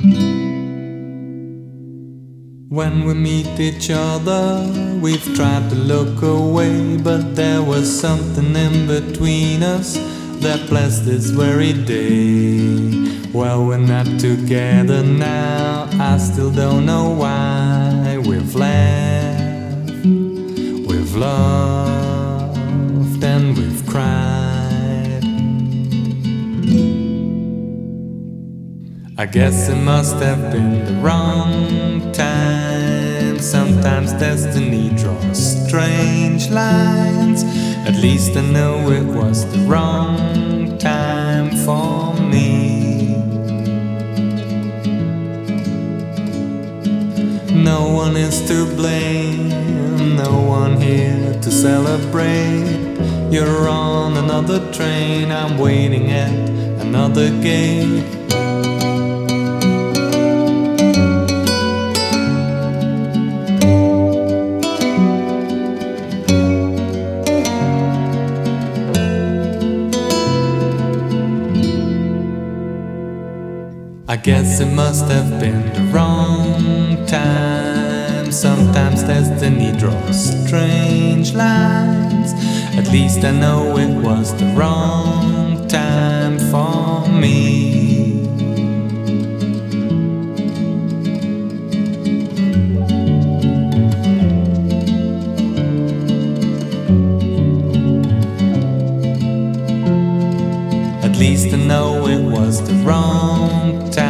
When we meet each other, we've tried to look away, but there was something in between us that blessed this very day. Well, we're not together now, I still don't know why. We've laughed, we've loved, and we've cried. I guess it must have been the wrong time. Sometimes destiny draws strange lines. At least I know it was the wrong time for me. No one is to blame, no one here to celebrate. You're on another train, I'm waiting at another gate. I guess it must have been the wrong time. Sometimes destiny draws strange lines. At least I know it was the wrong time for me. At least I know it was the wrong time.